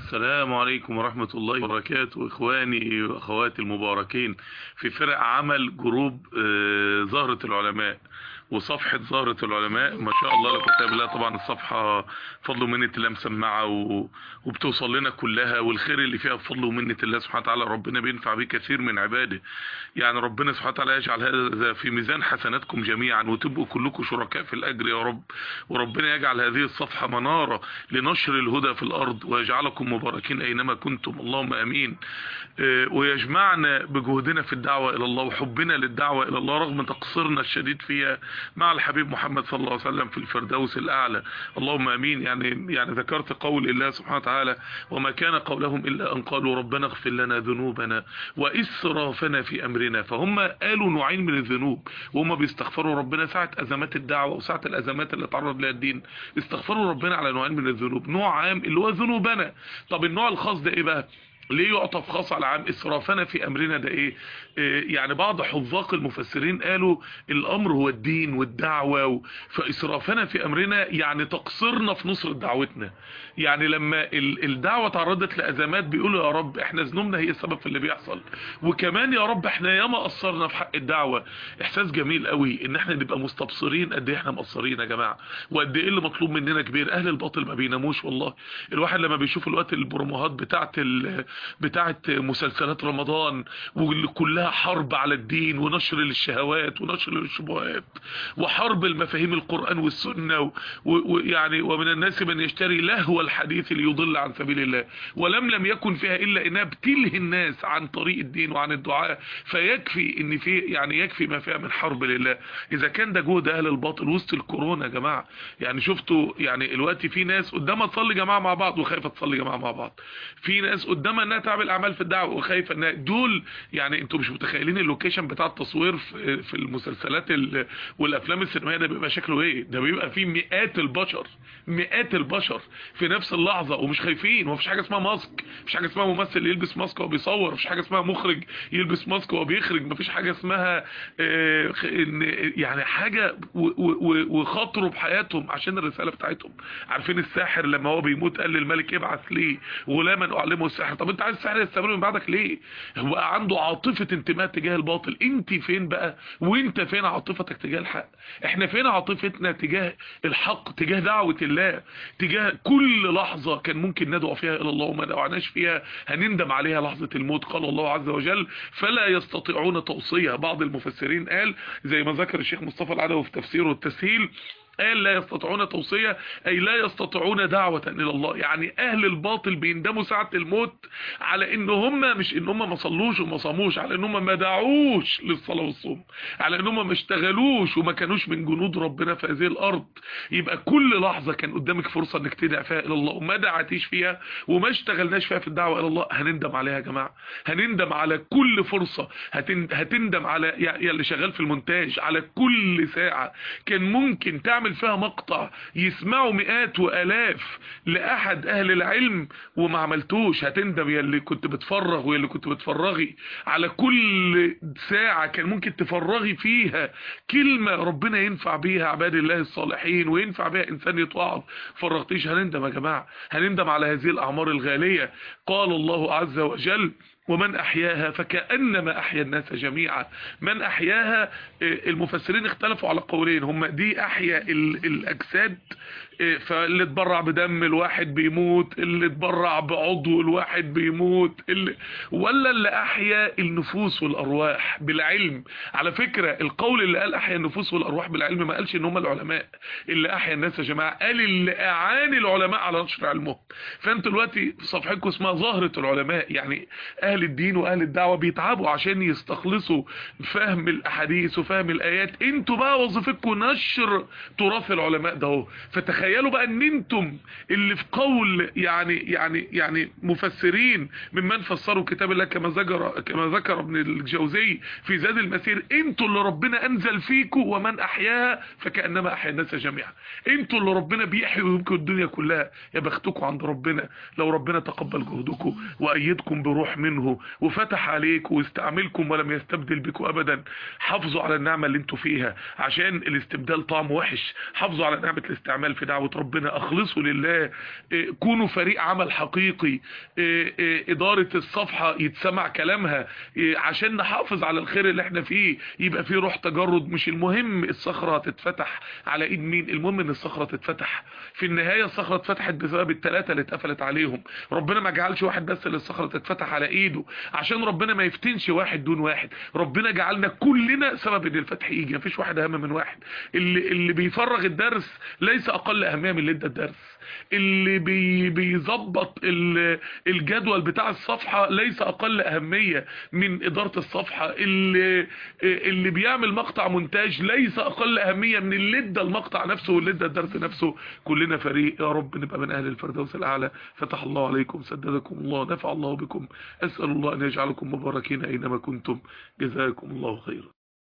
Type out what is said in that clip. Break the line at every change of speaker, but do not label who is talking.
السلام عليكم ورحمة الله وبركاته، إخواني وأخواتي المباركين في فرق عمل جروب زهرة العلماء وصفحة زهرة العلماء. ما شاء الله لا قوة إلا بالله. طبعا الصفحة فضل ومنة الله مسمعة وبتوصل لنا كلها، والخير اللي فيها بفضل ومنة الله سبحانه وتعالى. ربنا بينفع بيه كثير من عباده، يعني ربنا سبحانه وتعالى يجعل هذا في ميزان حسناتكم جميعا وتبقوا كلكم شركاء في الأجر يا رب. وربنا يجعل هذه الصفحة منارة لنشر الهدى في الأرض ويجعلكم مباركين أينما كنتم، اللهم أمين. ويجمعنا بجهدنا في الدعوة إلى الله وحبنا للدعوة إلى الله رغم تقصيرنا الشديد فيها مع الحبيب محمد صلى الله عليه وسلم في الفردوس الأعلى، اللهم أمين. يعني ذكرت قول الله سبحانه وتعالى: وما كان قولهم إلا أن قالوا ربنا اغفر لنا ذنوبنا وإسرافنا في أمرنا. فهم قالوا نوعين من الذنوب وهم بيستغفروا ربنا ساعة أزمات الدعوة وساعة الأزمات اللي تعرض لها الدين. استغفروا ربنا على نوعين من الذنوب: نوع عام اللي هو ذنوبنا. طب النوع الخاص ده إيه بقى؟ ليه يعطف خاص على عام؟ اسرافنا في امرنا ده ايه؟ يعني بعض حذاق المفسرين قالوا الامر هو الدين والدعوة فاسرافنا في امرنا يعني تقصيرنا في نصر دعوتنا. يعني لما الدعوة تعرضت لازمات بيقولوا يا رب احنا ذنوبنا هي السبب في اللي بيحصل، وكمان يا رب احنا ياما قصرنا في حق الدعوة. احساس جميل قوي ان احنا نبقى مستبصرين قد ايه احنا مقصرين يا جماعة، وقد ايه اللي مطلوب مننا كبير. اهل الباطل ما بيناموش والله. الواحد لما بيشوف الوقت البروموهات بتاعت مسلسلات رمضان واللي كلها حرب على الدين ونشر للشهوات ونشر للشبهات وحرب المفاهيم القرآن والسنة ويعني ومن الناس من يشتري لهو الحديث ليضل عن سبيل الله ولم يكن فيها إلا إنها بتلهي الناس عن طريق الدين وعن الدعاء. فيكفي ان في يعني يكفي ما فيها من حرب لله. اذا كان ده جهد اهل الباطل وسط الكورونا يا جماعه، يعني شفتوا يعني الوقت في ناس قدامها تصلي جماعه مع بعض وخايفه تصلي جماعه مع بعض، في ناس قدامها انها تعمل اعمال في الدعوه وخايفه انها دول. يعني انتوا مش متخيلين اللوكيشن بتاع التصوير في المسلسلات والافلام السينمائيه ده بيبقى شكله ايه. ده بيبقى فيه مئات البشر في نفس اللحظه ومش خايفين. ومفيش حاجه اسمها ماسك، مفيش حاجه اسمها ممثل يلبس ماسك وهو بيصور، مفيش حاجه اسمها مخرج يلبس ماسك وهو بيخرج، مفيش حاجه اسمها يعني حاجه وخاطروا بحياتهم عشان الرساله بتاعتهم. عارفين الساحر لما هو بيموت قال للملك ابعث لي غلاما اعلمه السحر. طب انت عايز السحر يستمر من بعدك ليه؟ هو عنده عاطفه انتماء تجاه الباطل. انت فين بقى وانت فين عاطفتك تجاه الحق؟ احنا فين عاطفتنا تجاه الحق، تجاه دعوه الله، تجاه كل لحظه كان ممكن ندعو فيها الى الله وما دعوناش فيها هنندم عليها لحظه الموت. قال الله عز وجل: فلا يستطيعون توصيه. بعض المفسرين قال زي ما ذكر الشيخ مصطفى العدوي في تفسيره التسهيل، قال لا يستطيعون توصية أي لا يستطيعون دعوة إلى الله. يعني أهل الباطل بيندموا ساعة الموت على إن هم مش إن هم ما صلوش وما صاموش، على إن هم ما دعوش للصلاة والصوم، على إن هم ما اشتغلوش وما كانوش من جنود ربنا في هذه الأرض. يبقى كل لحظة كان قدامك فرصة إنك تدعي فيها إلى الله وما دعتيش فيها وما اشتغلناش فيها في الدعوة إلى الله، هنندم عليها يا جماعة. هنندم على كل فرصة، هتندم على يعني اللي شغال في المونتاج على كل ساعة كان ممكن تعمل فيها مقطع يسمعوا مئات والاف لاحد اهل العلم وما عملتوش. هتندم يا اللي كنت بتفرغ ويا اللي كنت بتفرغي على كل ساعة كان ممكن تفرغي فيها كلمة ربنا ينفع بيها عباد الله الصالحين وينفع بيها انسان يتوعظ، فرغتيش. هنندم يا جماعة، هنندم على هذه الاعمار الغالية. قال الله عز وجل: ومن احياها فكأنما احيا الناس جميعا. من احياها المفسرين اختلفوا على قولين، هم دي احيا الاجساد فاللي اتبرع بدم الواحد بيموت، اللي اتبرع بعضو الواحد بيموت، ولا اللي احيا النفوس والارواح بالعلم. على فكرة القول اللي قال احيا النفوس والارواح بالعلم ما قالش ان هم العلماء اللي احيا الناس يا جماعة، قال اللي اعاني العلماء على نشر علمهم. فانتوا دلوقتي صفحتكم اسمها ظاهرة العلماء، يعني اهل الدين واهل الدعوة بيتعبوا عشان يستخلصوا فهم الاحاديث وفهم الايات. انتوا بقى وظيفتكم نشر تراث العلماء ده اهو. فتخيلوا بقى ان انتم اللي في قول يعني مفسرين ممن فسروا كتاب الله كما ذكر ابن الجوزي في زاد المسير، انتوا اللي ربنا انزل فيكم ومن احياها فكأنما احيا الناس جميعا. انتوا اللي ربنا بيحيي ويمكن الدنيا كلها. يا بختكم عند ربنا لو ربنا تقبل جهدكم وايدكم بروح منه وفتح عليكم واستعملكم ولم يستبدل بكم ابدا. حافظوا على النعمة اللي انتوا فيها عشان الاستبدال طعم وحش. حافظوا على نعمة الاستعمال في دعوة دعوة ربنا، اخلصوا لله، كونوا فريق عمل حقيقي، ادارة الصفحة يتسمع كلامها عشان نحافظ على الخير اللي احنا فيه، يبقى فيه روح تجرد. مش المهم الصخرة هتتفتح على ايد مين، المهم ان الصخرة تتفتح. في النهاية الصخرة اتفتحت بسبب الثلاثة اللي اتقفلت عليهم. ربنا ما جعلش واحد بس اللي الصخرة تتفتح على ايده عشان ربنا ما يفتنش واحد دون واحد، ربنا جعلنا كلنا سبب ان الفتح يجي، مفيش واحد اهم من واحد. اللي بيفرغ الدرس ليس اقل اهمية من اللي ادى الدرس، اللي بيظبط الجدول بتاع الصفحة ليس اقل اهمية من ادارة الصفحة، اللي بيعمل مقطع مونتاج ليس اقل اهمية من اللي ادى المقطع نفسه واللي ادى الدرس نفسه. كلنا فريق، يا رب نبقى من اهل الفردوس الاعلى. فتح الله عليكم، سددكم الله، نفع الله بكم، اسأل الله ان يجعلكم مباركين اينما كنتم، جزاكم الله خيرا.